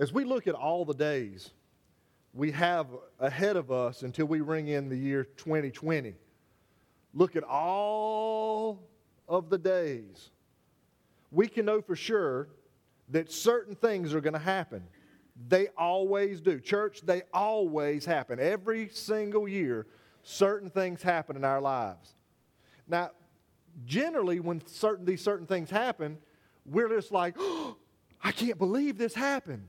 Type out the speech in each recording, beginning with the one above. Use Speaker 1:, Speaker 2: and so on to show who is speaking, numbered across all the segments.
Speaker 1: As we look at all the days we have ahead of us until we ring in the year 2020, look at all of the days, we can know for sure that certain things are going to happen. They always do. Church, they always happen. Every single year, certain things happen in our lives. Now, generally, when these certain things happen, we're just like, oh, I can't believe this happened.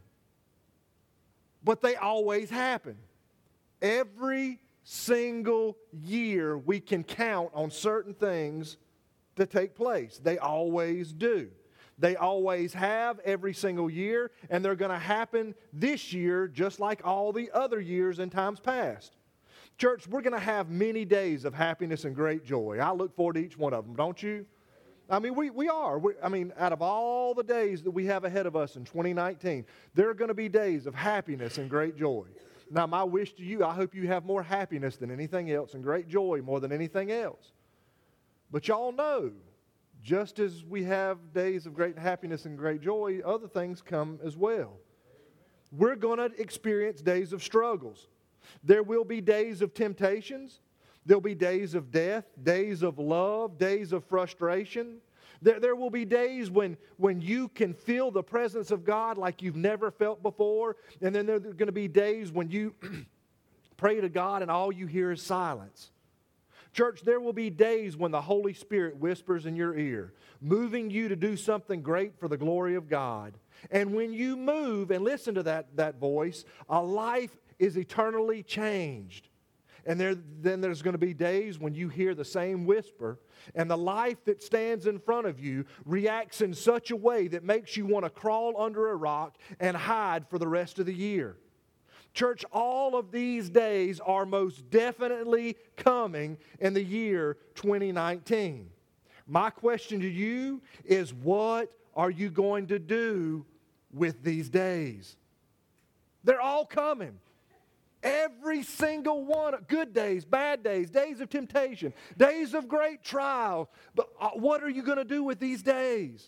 Speaker 1: But they always happen. Every single year, we can count on certain things to take place. They always do. They always have every single year, and they're going to happen this year just like all the other years in times past. Church, we're going to have many days of happiness and great joy. I look forward to each one of them, don't you? I mean, we are. Out of all the days that we have ahead of us in 2019, there are going to be days of happiness and great joy. Now, my wish to you, I hope you have more happiness than anything else and great joy more than anything else. But y'all know, just as we have days of great happiness and great joy, other things come as well. We're going to experience days of struggles. There will be days of temptations. There'll be days of death, days of love, days of frustration. There will be days when you can feel the presence of God like you've never felt before. And then there are going to be days when you pray to God and all you hear is silence. Church, there will be days when the Holy Spirit whispers in your ear, moving you to do something great for the glory of God. And when you move and listen to that voice, a life is eternally changed. And then there's going to be days when you hear the same whisper, and the life that stands in front of you reacts in such a way that makes you want to crawl under a rock and hide for the rest of the year. Church, all of these days are most definitely coming in the year 2019. My question to you is, what are you going to do with these days? They're all coming. Every single one, good days, bad days, days of temptation, days of great trial. But what are you going to do with these days?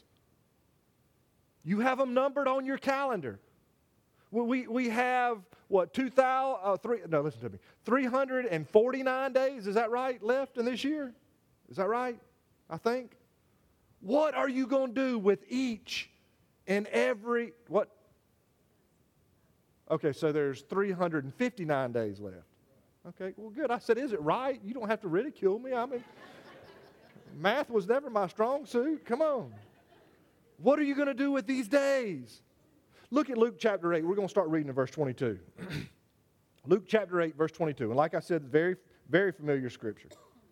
Speaker 1: You have them numbered on your calendar. We have, 349 days, is that right, left in this year? Is that right? I think. What are you going to do with each and every, Okay, so there's 359 days left. Okay, well, good. I said, is it right? You don't have to ridicule me. Math was never my strong suit. Come on. What are you going to do with these days? Look at Luke chapter 8. We're going to start reading in verse 22. Luke chapter 8, verse 22. And like I said, very, very familiar scripture.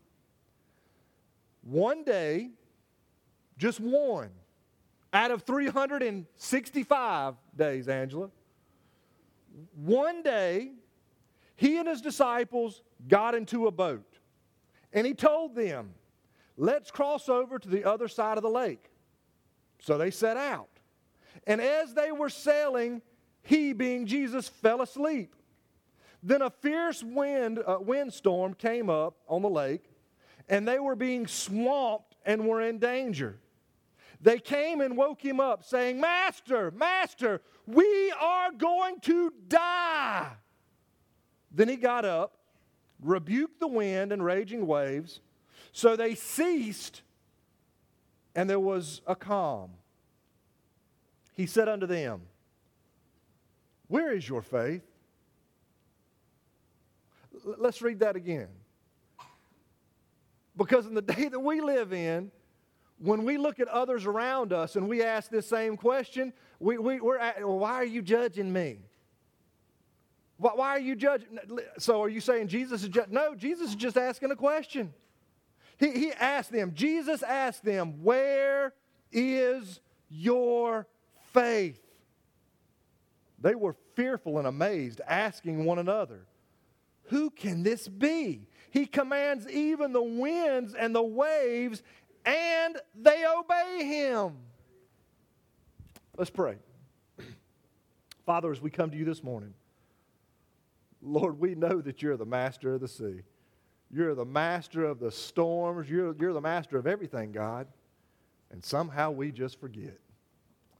Speaker 1: One day, just one, out of 365 days, Angela, one day, he and his disciples got into a boat, and he told them, let's cross over to the other side of the lake. So they set out. And as they were sailing, he, being Jesus, fell asleep. Then a fierce windstorm came up on the lake, and they were being swamped and were in danger. They came and woke him up, saying, Master, Master, we are going to die. Then he got up, rebuked the wind and raging waves. So they ceased, and there was a calm. He said unto them, where is your faith? Let's read that again. Because in the day that we live in, when we look at others around us and we ask this same question, we're at, well, why are you judging me? Why are you judging? So are you saying Jesus is judging? No, Jesus is just asking a question. He asked them, Jesus asked them, where is your faith? They were fearful and amazed, asking one another, who can this be? He commands even the winds and the waves, and they obey him. Let's pray. Father, as we come to you this morning, Lord, we know that you're the master of the sea. You're the master of the storms. You're the master of everything, God. And somehow we just forget.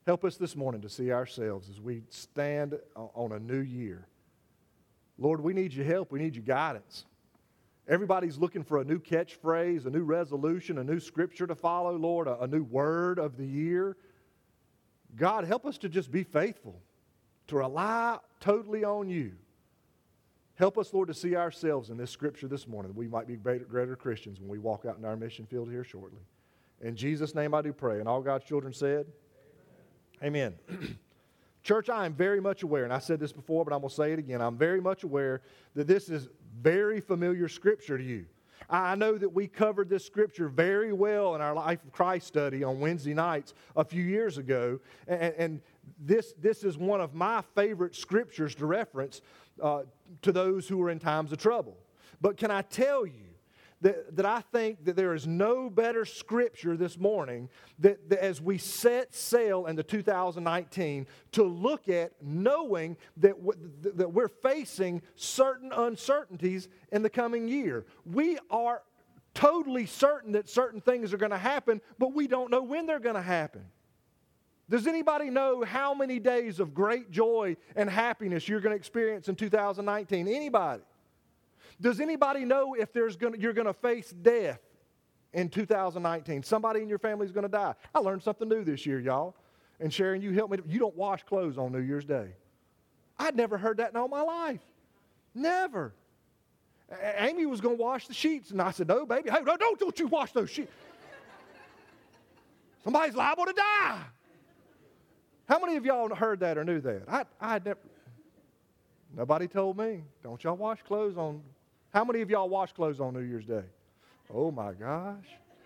Speaker 1: Help us this morning to see ourselves as we stand on a new year. Lord, we need your help. We need your guidance. Everybody's looking for a new catchphrase, a new resolution, a new scripture to follow, Lord, a new word of the year. God, help us to just be faithful, to rely totally on you. Help us, Lord, to see ourselves in this scripture this morning, that we might be greater Christians when we walk out in our mission field here shortly. In Jesus' name I do pray. And all God's children said, Amen. Church, I am very much aware, and I said this before, but I'm going to say it again. I'm very much aware that this is very familiar scripture to you. I know that we covered this scripture very well in our Life of Christ study on Wednesday nights a few years ago, and this is one of my favorite scriptures to reference to those who are in times of trouble. But can I tell you that I think that there is no better scripture this morning that as we set sail into 2019 to look at, knowing that we're facing certain uncertainties in the coming year. We are totally certain that certain things are going to happen, but we don't know when they're going to happen. Does anybody know how many days of great joy and happiness you're going to experience in 2019? Anybody? Does anybody know if you're going to face death in 2019? Somebody in your family is going to die. I learned something new this year, y'all. And Sharon, you helped me. You don't wash clothes on New Year's Day. I'd never heard that in all my life. Never. Amy was going to wash the sheets, and I said, no, baby. Hey, don't you wash those sheets. Somebody's liable to die. How many of y'all heard that or knew that? I never. Nobody told me. Don't y'all wash clothes on. How many of y'all wash clothes on New Year's Day? Oh my gosh.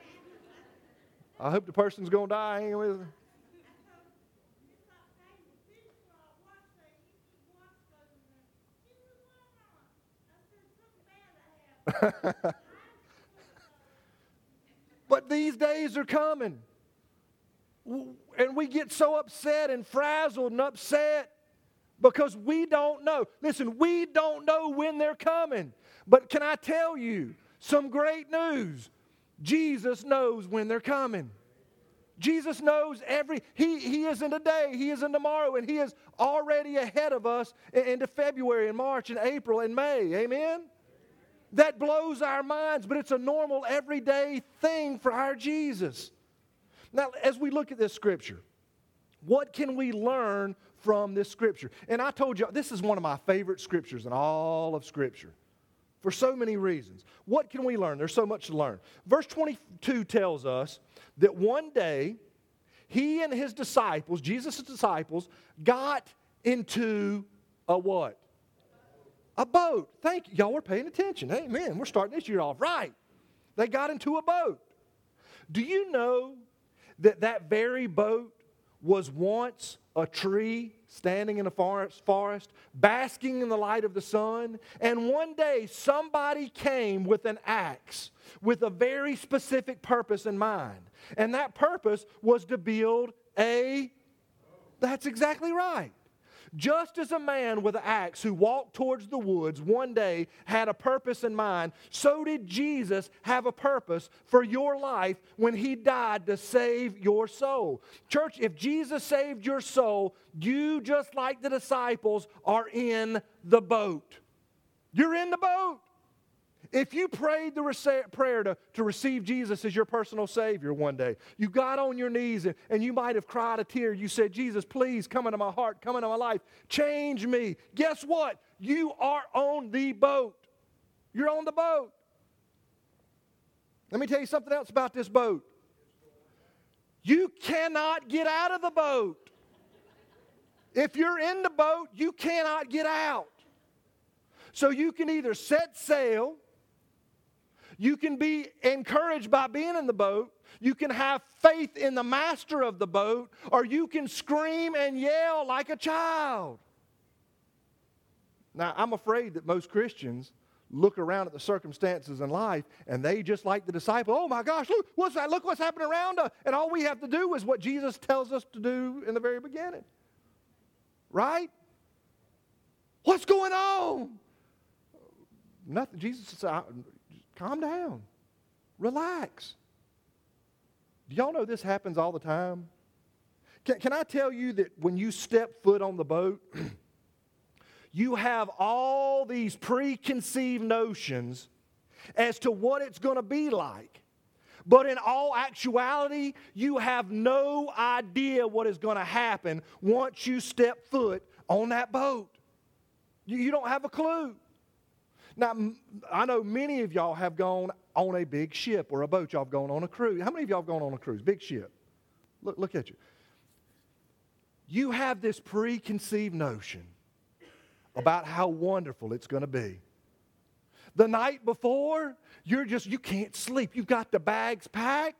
Speaker 1: I hope the person's going to die hanging with her. But these days are coming. And we get so upset and frazzled and upset because we don't know. Listen, we don't know when they're coming. But can I tell you some great news? Jesus knows when they're coming. Jesus knows He isn't today, He isn't tomorrow, and He is already ahead of us into February and March and April and May. Amen? That blows our minds, but it's a normal, everyday thing for our Jesus. Now, as we look at this scripture, what can we learn from this scripture? And I told you, this is one of my favorite scriptures in all of Scripture for so many reasons. What can we learn? There's so much to learn. Verse 22 tells us that one day, He and His disciples, Jesus' disciples, got into a what? A boat. Thank you. Y'all are paying attention. Amen. We're starting this year off right. They got into a boat. Do you know that very boat was once a tree standing in a forest, basking in the light of the sun? And one day somebody came with an axe with a very specific purpose in mind. And that purpose was to build that's exactly right. Just as a man with an axe who walked towards the woods one day had a purpose in mind, so did Jesus have a purpose for your life when He died to save your soul. Church, if Jesus saved your soul, you, just like the disciples, are in the boat. You're in the boat. If you prayed the prayer to receive Jesus as your personal Savior one day, you got on your knees and you might have cried a tear. You said, Jesus, please come into my heart, come into my life, change me. Guess what? You are on the boat. You're on the boat. Let me tell you something else about this boat. You cannot get out of the boat. If you're in the boat, you cannot get out. So you can either set sail, you can be encouraged by being in the boat, you can have faith in the master of the boat, or you can scream and yell like a child. Now, I'm afraid that most Christians look around at the circumstances in life and they, just like the disciple, oh my gosh, look what's happening around us. And all we have to do is what Jesus tells us to do in the very beginning. Right? What's going on? Nothing. Jesus said, calm down. Relax. Do y'all know this happens all the time? Can I tell you that when you step foot on the boat, you have all these preconceived notions as to what it's going to be like. But in all actuality, you have no idea what is going to happen once you step foot on that boat. You don't have a clue. Now, I know many of y'all have gone on a big ship or a boat. Y'all have gone on a cruise. How many of y'all have gone on a cruise? Big ship. Look at you. You have this preconceived notion about how wonderful it's going to be. The night before, you can't sleep. You've got the bags packed.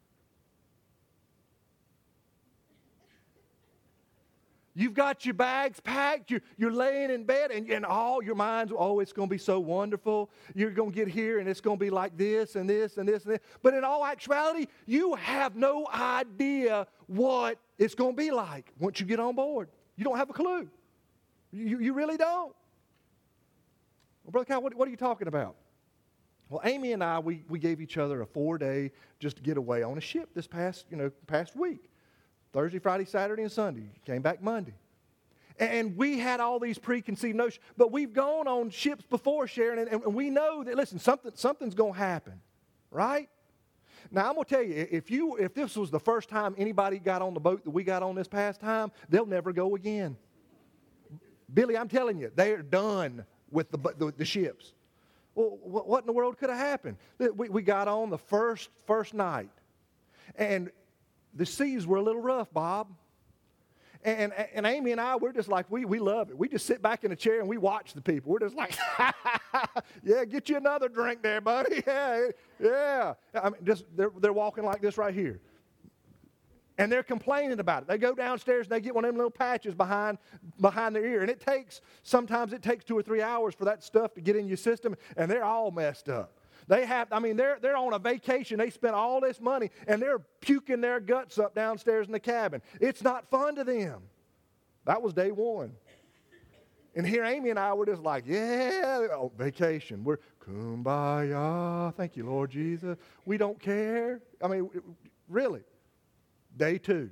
Speaker 1: You've got your bags packed. You're laying in bed, and all your mind's, it's going to be so wonderful. You're going to get here, and it's going to be like this and this and this and this. But in all actuality, you have no idea what it's going to be like once you get on board. You don't have a clue. You really don't. Well, Brother Kyle, what are you talking about? Well, Amy and I, we gave each other a 4-day just getaway on a ship this past week. Thursday, Friday, Saturday, and Sunday. Came back Monday. And we had all these preconceived notions. But we've gone on ships before, Sharon, and we know that, listen, something's going to happen. Right? Now, I'm going to tell you, if this was the first time anybody got on the boat that we got on this past time, they'll never go again. Billy, I'm telling you, they are done with the ships. Well, what in the world could have happened? We got on the first night, and the seas were a little rough, Bob. And Amy and I, we're just like, we love it. We just sit back in a chair and we watch the people. We're just like, yeah, get you another drink there, buddy. Yeah. I mean, they're walking like this right here. And they're complaining about it. They go downstairs and they get one of them little patches behind their ear. And sometimes it takes 2 or 3 hours for that stuff to get in your system, and they're all messed up. They're on a vacation. They spent all this money, and they're puking their guts up downstairs in the cabin. It's not fun to them. That was day one. And here Amy and I were just like, vacation. We're kumbaya. Thank you, Lord Jesus. We don't care. I mean, really. Day 2.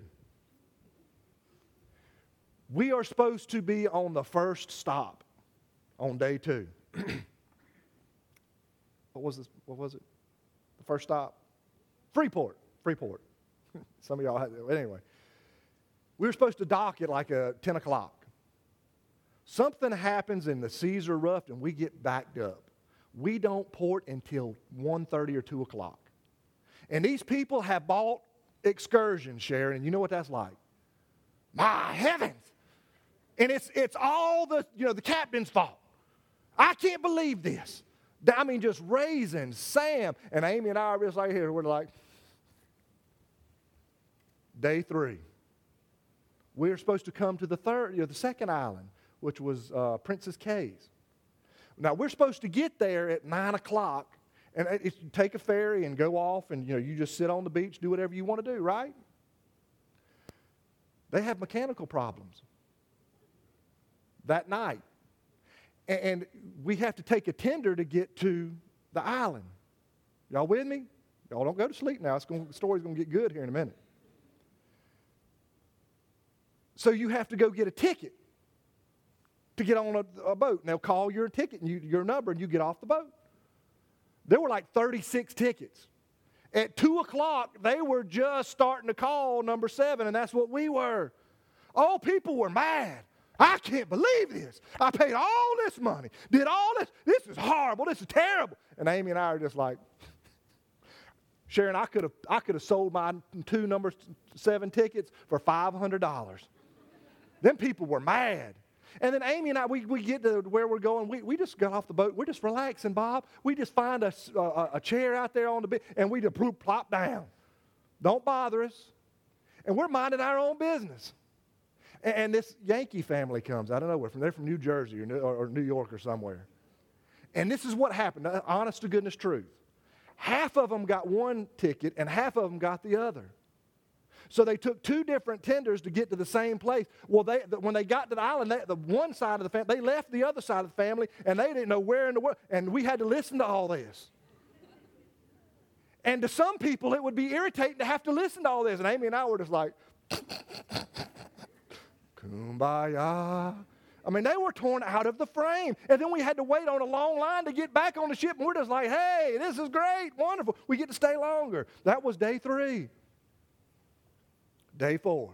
Speaker 1: We are supposed to be on the first stop on day 2. What was it? The first stop? Freeport. Some of y'all had it. Anyway. We were supposed to dock at like 10 o'clock. Something happens and the seas are rough and we get backed up. We don't port until 1:30 or 2 o'clock. And these people have bought excursions, Sharon, and you know what that's like. My heavens! And it's all the captain's fault. I can't believe this. I mean, just raising Sam and Amy and I are just like here. We're like, day 3. We're supposed to come to the second island, which was Princess Cays. Now we're supposed to get there at 9 o'clock. And you take a ferry and go off and, you just sit on the beach, do whatever you want to do, right? They have mechanical problems that night. And we have to take a tender to get to the island. Y'all with me? Y'all don't go to sleep now. The story's going to get good here in a minute. So you have to go get a ticket to get on a boat. And they'll call your ticket and your number and you get off the boat. There were like 36 tickets. At 2 o'clock, they were just starting to call number 7, and that's what we were. Oh, people were mad. I can't believe this. I paid all this money, did all this. This is horrible. This is terrible. And Amy and I are just like, Sharon, I could have sold my 2 number 7 tickets for $500. Them people were mad. And then Amy and I, we get to where we're going. We just got off the boat. We're just relaxing, Bob. We just find a chair out there on the beach, and we just plop down. Don't bother us. And we're minding our own business. And this Yankee family comes. I don't know. They're from New Jersey or New York or somewhere. And this is what happened, honest to goodness truth. Half of them got one ticket, and half of them got the other. So they took 2 different tenders to get to the same place. Well, when they got to the island, the one side of the family, they left the other side of the family, and they didn't know where in the world. And we had to listen to all this. And to some people, it would be irritating to have to listen to all this. And Amy and I were just like, Kumbaya. I mean, they were torn out of the frame. And then we had to wait on a long line to get back on the ship. And we're just like, hey, this is great, wonderful. We get to stay longer. That was day 3. Day 4.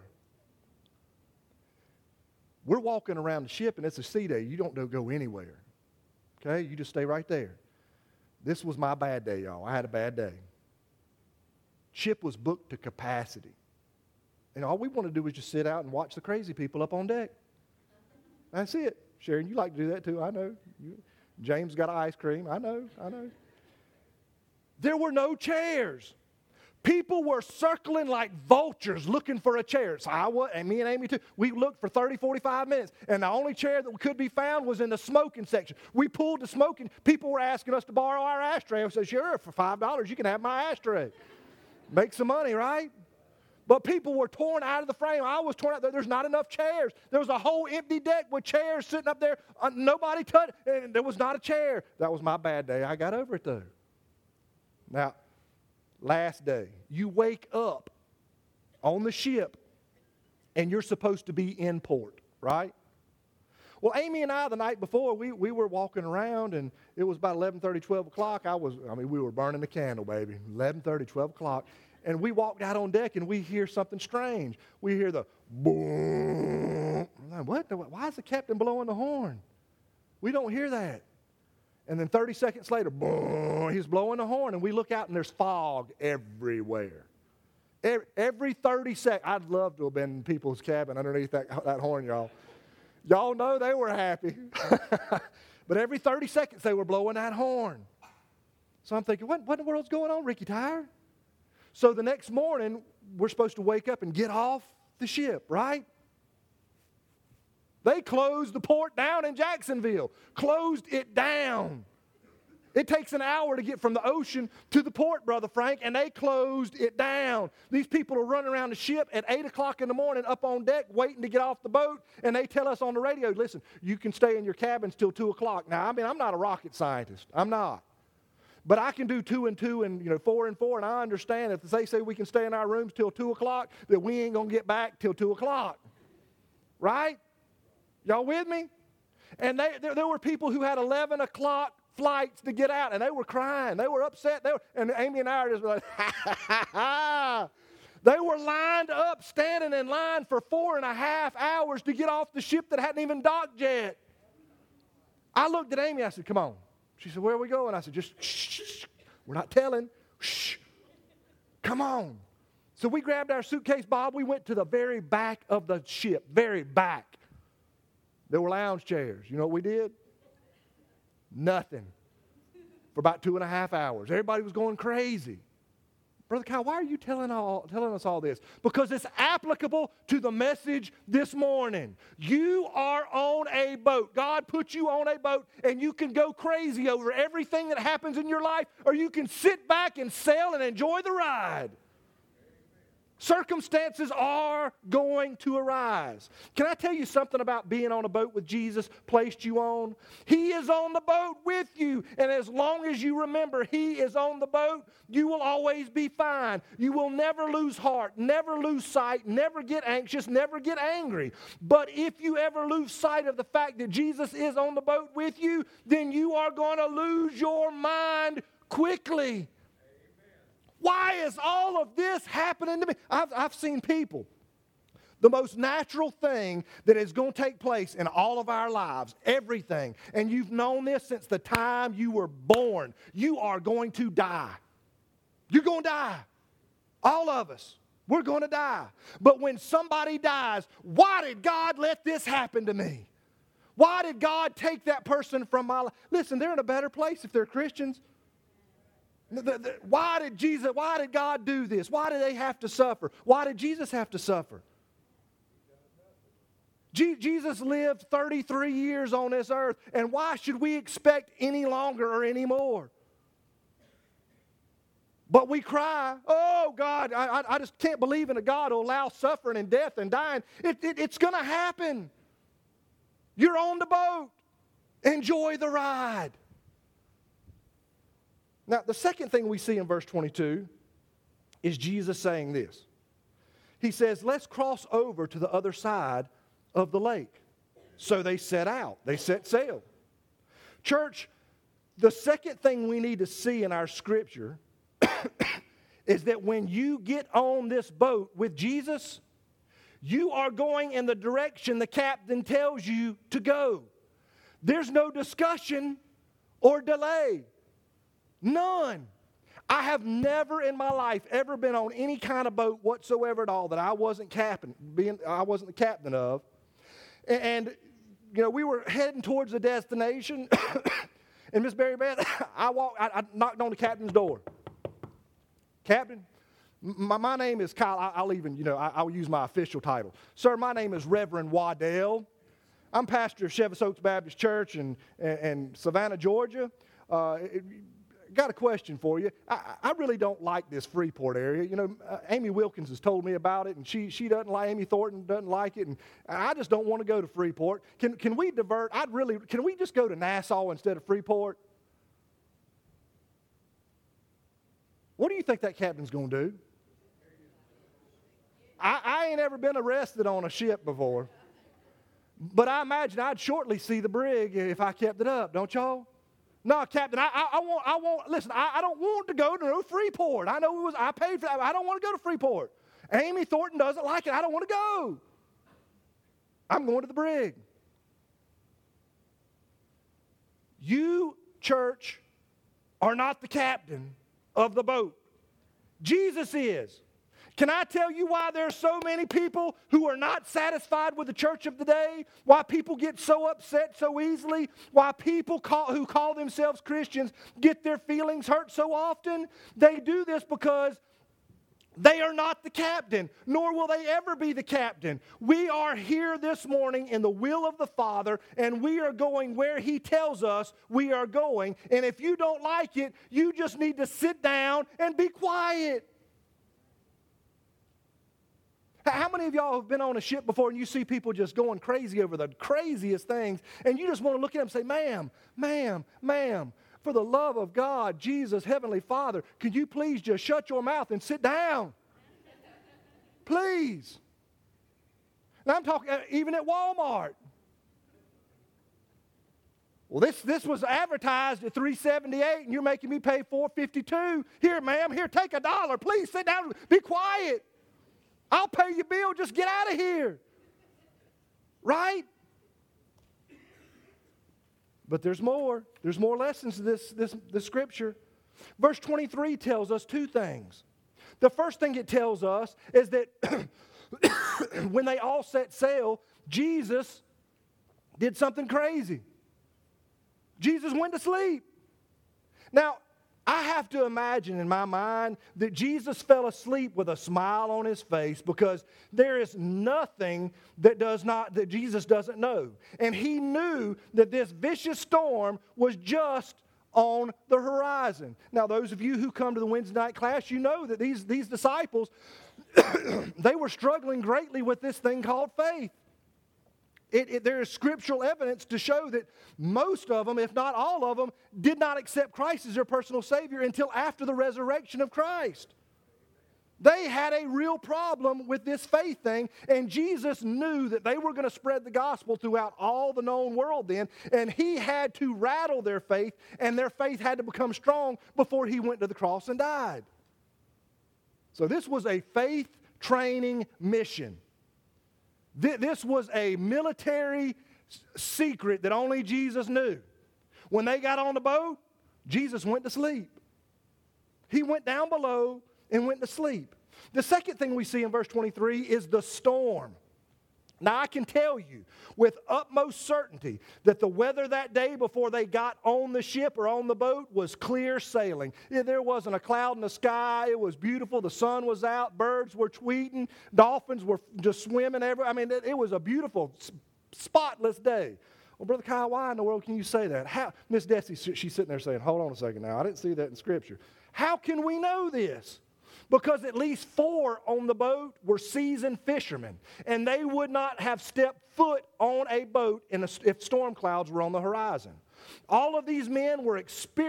Speaker 1: We're walking around the ship, and it's a sea day. You don't go anywhere. Okay? You just stay right there. This was my bad day, y'all. I had a bad day. Ship was booked to capacity. And all we want to do is just sit out and watch the crazy people up on deck. That's it. Sharon, you like to do that too, I know. James got ice cream, I know. There were no chairs. People were circling like vultures looking for a chair. So and me and Amy too, we looked for 30, 45 minutes, and the only chair that could be found was in the smoking section. We pulled the smoking. People were asking us to borrow our ashtray. I said, sure, for $5 you can have my ashtray. Make some money, right? But people were torn out of the frame. I was torn out. There's not enough chairs. There was a whole empty deck with chairs sitting up there. Nobody touched, and there was not a chair. That was my bad day. I got over it, though. Now, last day, you wake up on the ship, and you're supposed to be in port, right? Well, Amy and I, the night before, we were walking around, and it was about 11:30, 12 o'clock. We were burning the candle, baby. 11:30, 12 o'clock. And we walked out on deck, and we hear something strange. We hear the boom. I'm like, what? Why is the captain blowing the horn? We don't hear that. And then 30 seconds later, boom, he's blowing the horn, and we look out, and there's fog everywhere. Every 30 seconds. I'd love to have been in people's cabin underneath that horn, y'all. Y'all know they were happy. But every 30 seconds, they were blowing that horn. So I'm thinking, what in the world's going on, Ricky Tyre? So the next morning, we're supposed to wake up and get off the ship, right? They closed the port down in Jacksonville. Closed it down. It takes an hour to get from the ocean to the port, Brother Frank, and they closed it down. These people are running around the ship at 8 o'clock in the morning up on deck waiting to get off the boat, and they tell us on the radio, listen, you can stay in your cabins till 2 o'clock. Now, I'm not a rocket scientist. I'm not. But I can do 2 and 2 and 4 and 4, and I understand if they say we can stay in our rooms till 2 o'clock, that we ain't going to get back till 2 o'clock. Right? Y'all with me? And there were people who had 11 o'clock flights to get out, and they were crying. They were upset. And Amy and I are just like, They were lined up, standing in line for 4.5 hours to get off the ship that hadn't even docked yet. I looked at Amy, I said, come on. She said, where are we going? I said, just shh. We're not telling. Shh. Come on. So we grabbed our suitcase, Bob. We went to the very back of the ship, very back. There were lounge chairs. You know what we did? Nothing. For about 2.5 hours. Everybody was going crazy. Brother Kyle, why are you telling us all this? Because it's applicable to the message this morning. You are on a boat. God put you on a boat, and you can go crazy over everything that happens in your life, or you can sit back and sail and enjoy the ride. Circumstances are going to arise. Can I tell you something about being on a boat with Jesus placed you on? He is on the boat with you. And as long as you remember He is on the boat, you will always be fine. You will never lose heart, never lose sight, never get anxious, never get angry. But if you ever lose sight of the fact that Jesus is on the boat with you, then you are going to lose your mind quickly. Why is all of this happening to me? I've seen people. The most natural thing that is going to take place in all of our lives, everything, and you've known this since the time you were born, you are going to die. You're going to die. All of us. We're going to die. But when somebody dies, why did God let this happen to me? Why did God take that person from my life? Listen, they're in a better place if they're Christians. Why did God do this? Why did they have to suffer? Why did Jesus have to suffer? Jesus lived 33 years on this earth, and why should we expect any longer or any more? But we cry, oh God, I just can't believe in a God who will allow suffering and death and dying. It's going to happen. You're on the boat. Enjoy the ride. Now, the second thing we see in verse 22 is Jesus saying this. he says, let's cross over to the other side of the lake. So they set out. They set sail. Church, the second thing we need to see in our scripture is that when you get on this boat with Jesus, you are going in the direction the captain tells you to go. There's no discussion or delay. None. I have never in my life ever been on any kind of boat whatsoever at all that I wasn't the captain of. And you know, we were heading towards the destination, and Miss Mary Beth, I knocked on the captain's door. Captain, my name is Kyle. I'll even, I'll use my official title. Sir, my name is Reverend Waddell. I'm pastor of Chevis Oaks Baptist Church in Savannah, Georgia. Got a question for you. I really don't like this Freeport area. Amy Wilkins has told me about it, and she doesn't like, Amy Thornton doesn't like it, and I just don't want to go to Freeport. Can we divert? Can we just go to Nassau instead of Freeport? What do you think that captain's going to do? I ain't ever been arrested on a ship before, but I imagine I'd shortly see the brig if I kept it up, don't y'all? No, Captain, listen, I don't want to go to no Freeport. I know I paid for that, but I don't want to go to Freeport. Amy Thornton doesn't like it. I don't want to go. I'm going to the brig. You, church, are not the captain of the boat. Jesus is. Can I tell you why there are so many people who are not satisfied with the church of the day? Why people get so upset so easily? Why people who call themselves Christians get their feelings hurt so often? They do this because they are not the captain, nor will they ever be the captain. We are here this morning in the will of the Father, and we are going where He tells us we are going. And if you don't like it, you just need to sit down and be quiet. How many of y'all have been on a ship before and you see people just going crazy over the craziest things, and you just want to look at them and say, ma'am, for the love of God, Jesus, Heavenly Father, can you please just shut your mouth and sit down? Please. Now I'm talking even at Walmart. Well, this was advertised at $3.78, and you're making me pay $4.52. Here, ma'am, here, take $1. Please sit down, be quiet. I'll pay your bill. Just get out of here. Right? But there's more. There's more lessons to this scripture. Verse 23 tells us two things. The first thing it tells us is that when they all set sail, Jesus did something crazy. Jesus went to sleep. Now, I have to imagine in my mind that Jesus fell asleep with a smile on his face, because there is nothing that Jesus doesn't know. And he knew that this vicious storm was just on the horizon. Now, those of you who come to the Wednesday night class, you know that these disciples, they were struggling greatly with this thing called faith. There is scriptural evidence to show that most of them, if not all of them, did not accept Christ as their personal Savior until after the resurrection of Christ. They had a real problem with this faith thing, and Jesus knew that they were going to spread the gospel throughout all the known world then, and He had to rattle their faith, and their faith had to become strong before He went to the cross and died. So this was a faith training mission. This was a military secret that only Jesus knew. When they got on the boat, Jesus went to sleep. He went down below and went to sleep. The second thing we see in verse 23 is the storm. Now, I can tell you with utmost certainty that the weather that day before they got on the ship or on the boat was clear sailing. There wasn't a cloud in the sky. It was beautiful. The sun was out. Birds were tweeting. Dolphins were just swimming everywhere. I mean, it was a beautiful, spotless day. Well, Brother Kyle, why in the world can you say that? Miss Desi, she's sitting there saying, hold on a second now. I didn't see that in Scripture. How can we know this? Because at least 4 on the boat were seasoned fishermen, and they would not have stepped foot on a boat if storm clouds were on the horizon. All of these men were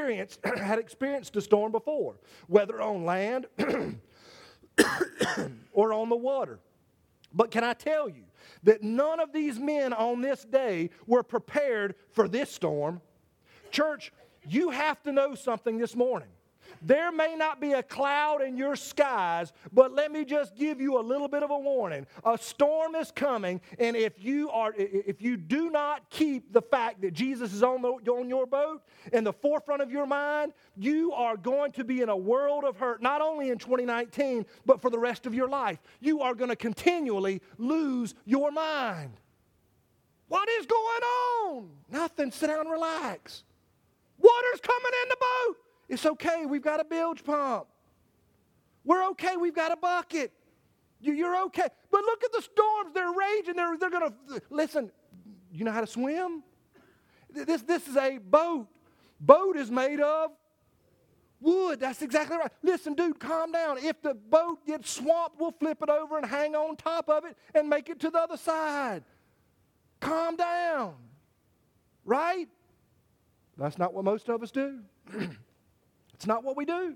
Speaker 1: had experienced a storm before, whether on land
Speaker 2: or on the water. But can I tell you that none of these men on this day were prepared for this storm? Church, you have to know something this morning. There may not be a cloud in your skies, but let me just give you a little bit of a warning. A storm is coming, and if you do not keep the fact that Jesus is on your boat in the forefront of your mind, you are going to be in a world of hurt, not only in 2019, but for the rest of your life. You are going to continually lose your mind. What is going on? Nothing. Sit down and relax. Water's coming in the boat. It's okay. We've got a bilge pump. We're okay. We've got a bucket. You're okay. But look at the storms. They're raging. They're going to, listen, you know how to swim? This is a boat. Boat is made of wood. That's exactly right. Listen, dude, calm down. If the boat gets swamped, we'll flip it over and hang on top of it and make it to the other side. Calm down. Right? That's not what most of us do. It's not what we do.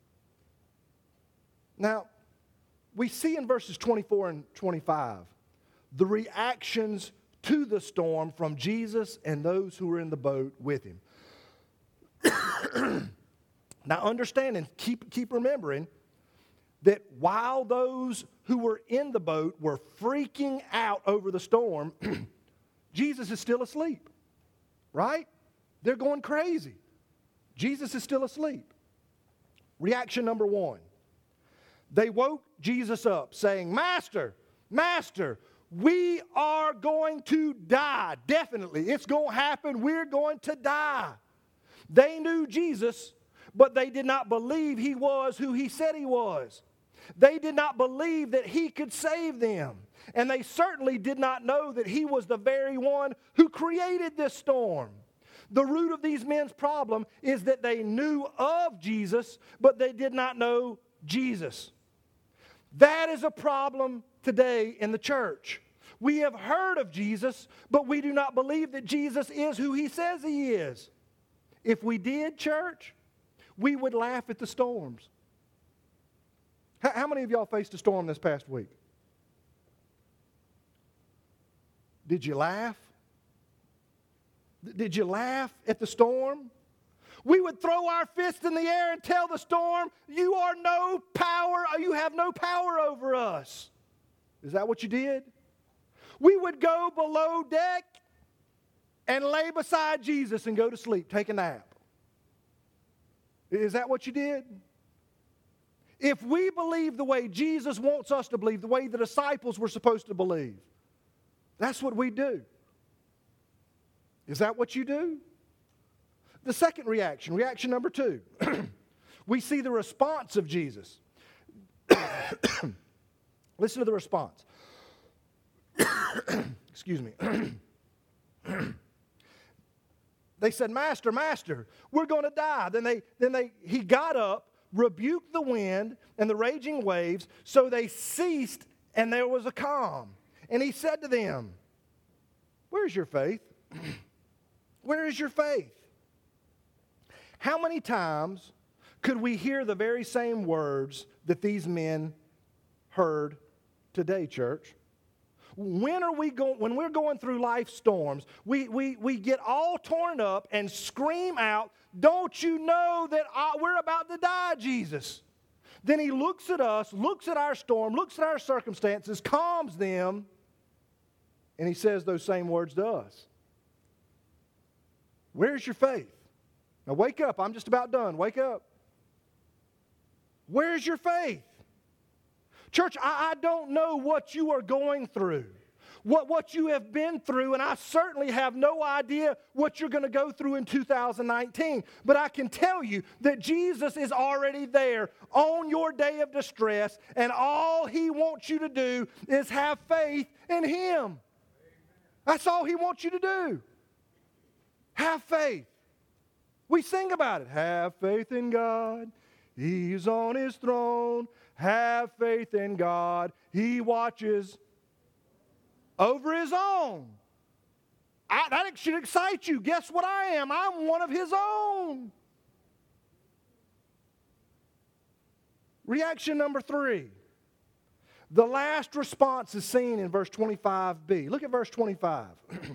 Speaker 2: Now, we see in verses 24 and 25 the reactions to the storm from Jesus and those who were in the boat with him. Now, understand and keep remembering that while those who were in the boat were freaking out over the storm, Jesus is still asleep, right? They're going crazy. Jesus is still asleep. Reaction number one. They woke Jesus up saying, Master, Master, we are going to die. Definitely. It's going to happen. We're going to die. They knew Jesus, but they did not believe he was who he said he was. They did not believe that he could save them. And they certainly did not know that he was the very one who created this storm. The root of these men's problem is that they knew of Jesus, but they did not know Jesus. That is a problem today in the church. We have heard of Jesus, but we do not believe that Jesus is who he says he is. If we did, church, we would laugh at the storms. How many of y'all faced a storm this past week? Did you laugh? Did you laugh at the storm? We would throw our fists in the air and tell the storm, you have no power over us. Is that what you did? We would go below deck and lay beside Jesus and go to sleep, take a nap. Is that what you did? If we believe the way Jesus wants us to believe, the way the disciples were supposed to believe, that's what we do. Is that what you do? The second reaction, reaction number two, we see the response of Jesus. Listen to the response. Excuse me. They said, Master, Master, we're going to die. He got up, rebuked the wind and the raging waves, so they ceased and there was a calm. And he said to them, where's your faith? Where is your faith? How many times could we hear the very same words that these men heard today, church? When we're going through life storms, we get all torn up and scream out, don't you know that we're about to die, Jesus? Then he looks at us, looks at our storm, looks at our circumstances, calms them, and he says those same words to us. Where's your faith? Now wake up. I'm just about done. Wake up. Where's your faith? Church, I don't know what you are going through, what you have been through, and I certainly have no idea what you're going to go through in 2019. But I can tell you that Jesus is already there on your day of distress, and all he wants you to do is have faith in him. That's all he wants you to do. Have faith. We sing about it. Have faith in God. He's on his throne. Have faith in God. He watches over his own. That should excite you. Guess what I am? I'm one of his own. Reaction number 3. The last response is seen in verse 25b. Look at verse 25.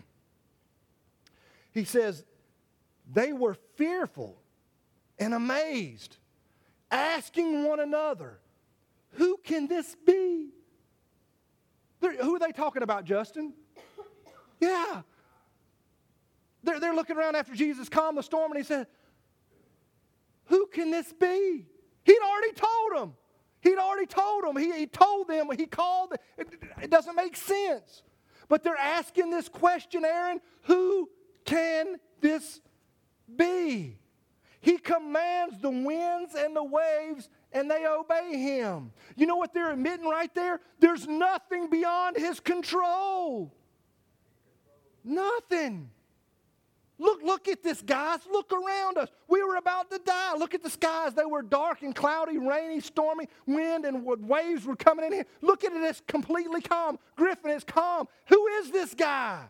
Speaker 2: He says, they were fearful and amazed, asking one another, who can this be? Who are they talking about, Justin? Yeah. They're looking around after Jesus calmed the storm, and he said, who can this be? He'd already told them. He told them, he called. It doesn't make sense. But they're asking this question, Aaron, who can this be? He commands the winds and the waves, and they obey him. You know what they're admitting right there? There's nothing beyond his control. Nothing. Look at this, guys. Look around us. We were about to die. Look at the skies. They were dark and cloudy, rainy, stormy, wind and waves were coming in here. Look at it. It's completely calm. Griffin is calm. Who is this guy?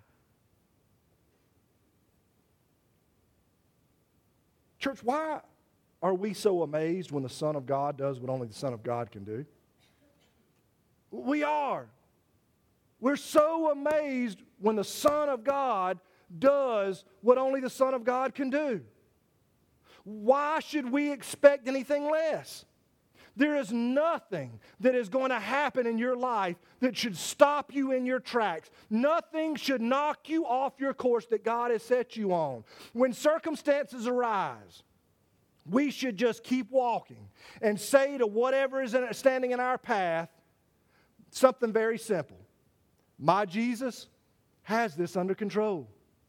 Speaker 2: Church, why are we so amazed when the Son of God does what only the Son of God can do? We are. We're so amazed when the Son of God does what only the Son of God can do. Why should we expect anything less? There is nothing that is going to happen in your life that should stop you in your tracks. Nothing should knock you off your course that God has set you on. When circumstances arise, we should just keep walking and say to whatever is standing in our path something very simple. My Jesus has this under control.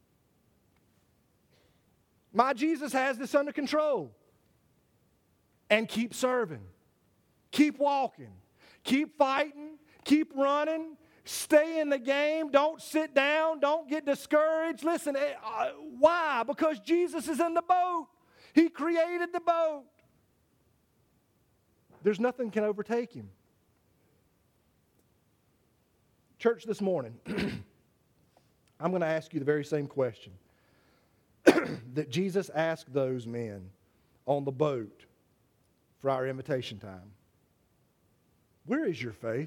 Speaker 2: My Jesus has this under control. And keep serving. Keep walking. Keep fighting. Keep running. Stay in the game. Don't sit down. Don't get discouraged. Listen, why? Because Jesus is in the boat. He created the boat. There's nothing can overtake him. Church, this morning, I'm going to ask you the very same question that Jesus asked those men on the boat for our invitation time. Where is your faith?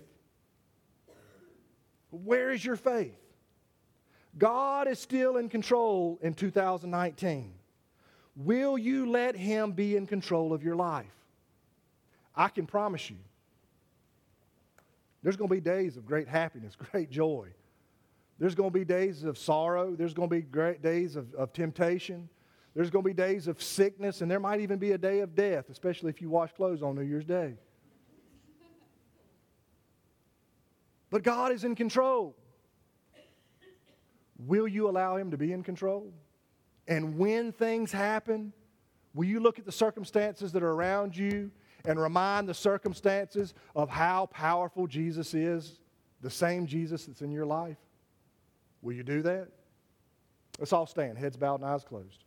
Speaker 2: Where is your faith? God is still in control in 2019. Will you let him be in control of your life? I can promise you, there's going to be days of great happiness, great joy. There's going to be days of sorrow. There's going to be great days of temptation. There's going to be days of sickness, and there might even be a day of death, especially if you wash clothes on New Year's Day. But God is in control. Will you allow him to be in control? And when things happen, will you look at the circumstances that are around you and remind the circumstances of how powerful Jesus is, the same Jesus that's in your life? Will you do that? Let's all stand, heads bowed and eyes closed.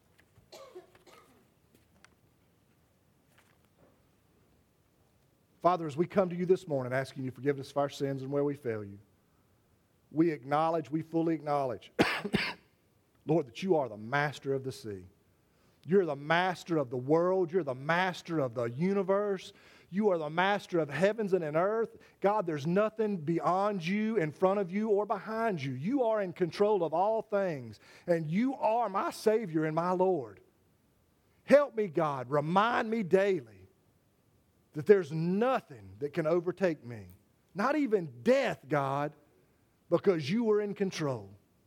Speaker 2: Father, as we come to you this morning asking you forgiveness of our sins and where we fail you, we fully acknowledge, Lord, that you are the master of the sea. You're the master of the world. You're the master of the universe. You are the master of heavens and in earth. God, there's nothing beyond you, in front of you, or behind you. You are in control of all things, and you are my Savior and my Lord. Help me, God. Remind me daily that there's nothing that can overtake me. Not even death, God, because you are in control.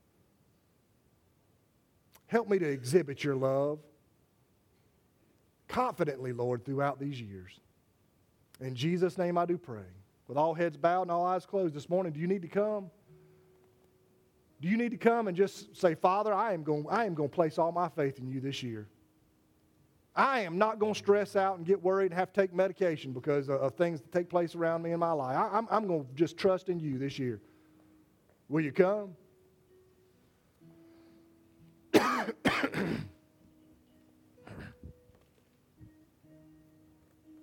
Speaker 2: Help me to exhibit your love confidently, Lord, throughout these years. In Jesus' name I do pray. With all heads bowed and all eyes closed this morning, do you need to come? Do you need to come and just say, Father, I am going to place all my faith in you this year. I am not going to stress out and get worried and have to take medication because of things that take place around me in my life. I'm going to just trust in you this year. Will you come?